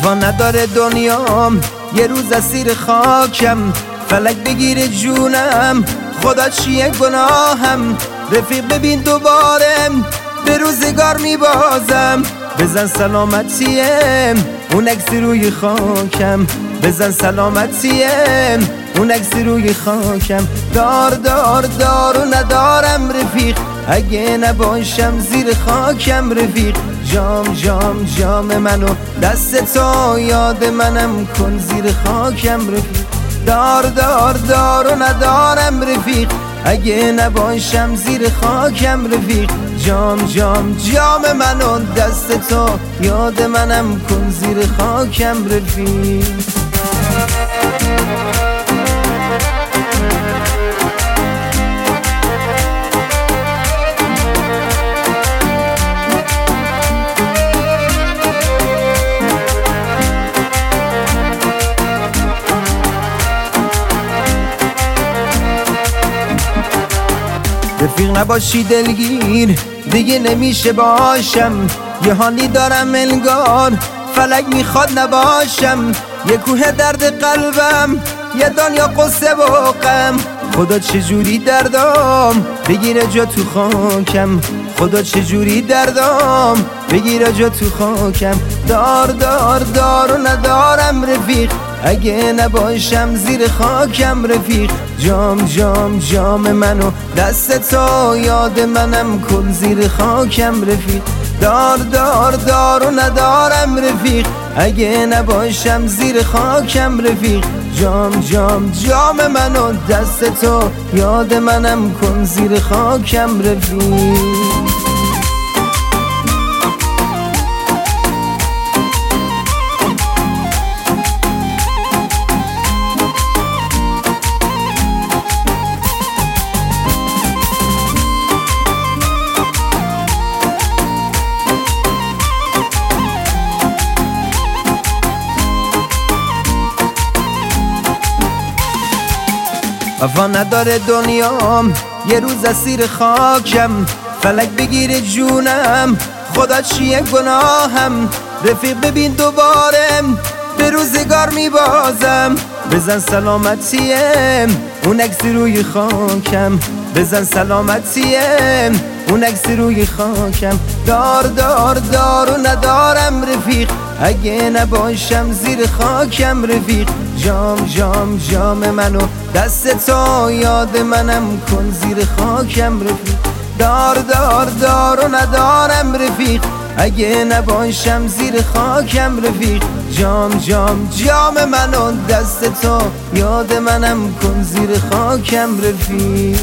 وفا نداره دنیام، یه روز اسیر خاکم، فلک بگیره جونم، خدا چیه گناهم. رفیق ببین دوباره به روزگار میبازم، بزن سلامتیم اون عکس روی خاکم، بزن سلامتیم اون عکس روی خاکم. دار دار دار و ندارم رفیق، اگه نباشم زیر خاکم رفیق. جام جام جام منو دست تو یاد منم کن زیر خاکم رفیق. دار دار دار و ندارم رفیق، اگه نباشم زیر خاکم رفیق. جام جام جام منو دست تو یاد منم کن زیر خاکم رفیق. رفیق نباشی دلگیر دیگه نمیشه باشم، یه حالی دارم انگار فلک میخواد نباشم. یه کوه درد قلبم، یه دنیا قصه و غم، خدا چجوری دردام بگیره جا تو خاکم، خدا چجوری دردام بگیره جا تو خاکم. دار دار دار و ندارم رفیق، اگه نباشم زیر خاکم رفیق. جام جام جام منو دست تو یاد منم کن زیر خاکم رفیق. دار دار دار و ندارم رفیق، اگه نباشم زیر خاکم رفیق. جام جام جام منو دست تو یاد منم کن زیر خاکم رفیق. وفا نداره دنیام، یه روز اسیر خاکم، فلک بگیره جونم، خدا چیه گناهم. رفیق ببین دوباره به روزگار میبازم، بزن سلامتیم اون عکس روی خاکم، بزن سلامتیم اون عکس روی خاکم. دار دار دار و ندارم رفیق، اگه نباشم زیر خاکم رفیق. جام جام جام منو دست تو یاد منم کن زیر خاکم رفیق. دار دار دار و ندارم رفیق، اگه نباشم زیر خاکم رفیق. جام جام جام منو دست تو یاد منم کن زیر خاکم رفیق.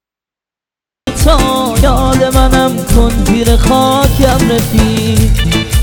یاد منم کن زیر خاکم رفیق.